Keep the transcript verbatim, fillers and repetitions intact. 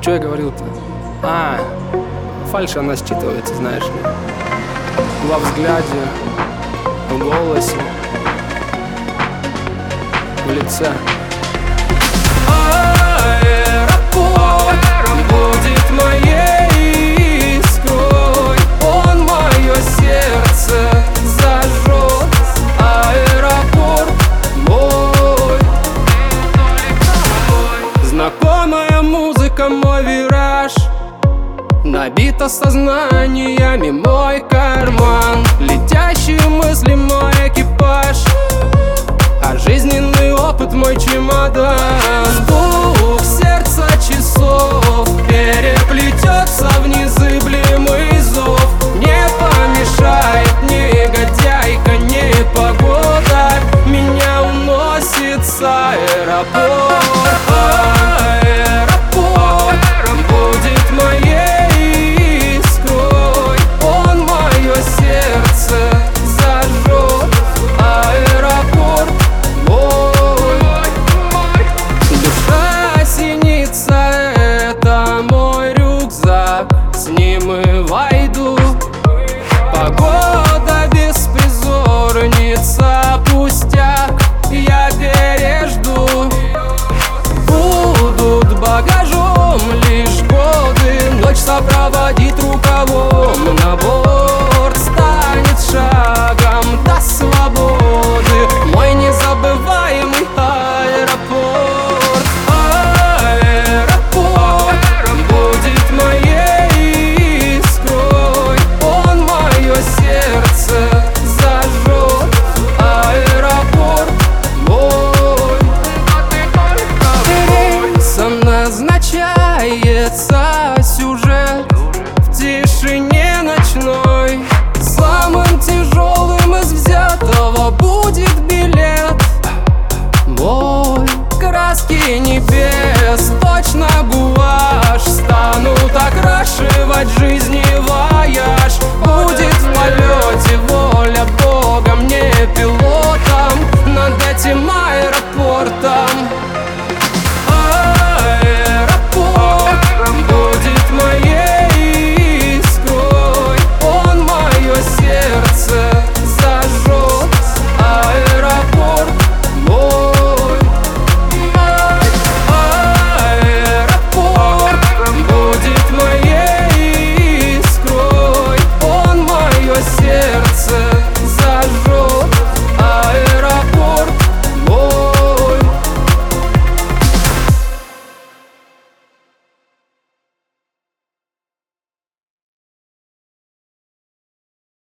Что я говорил-то? А, фальшь, она считывается, знаешь ли. Во взгляде, в голосе, в лице. Аэропорт будет моей искрой, он мое сердце зажжет. Аэропорт мой, знакомая музыка, мой вираж, набито сознаниями мой карман, летящие мысли мой экипаж, а жизненный опыт мой чемодан.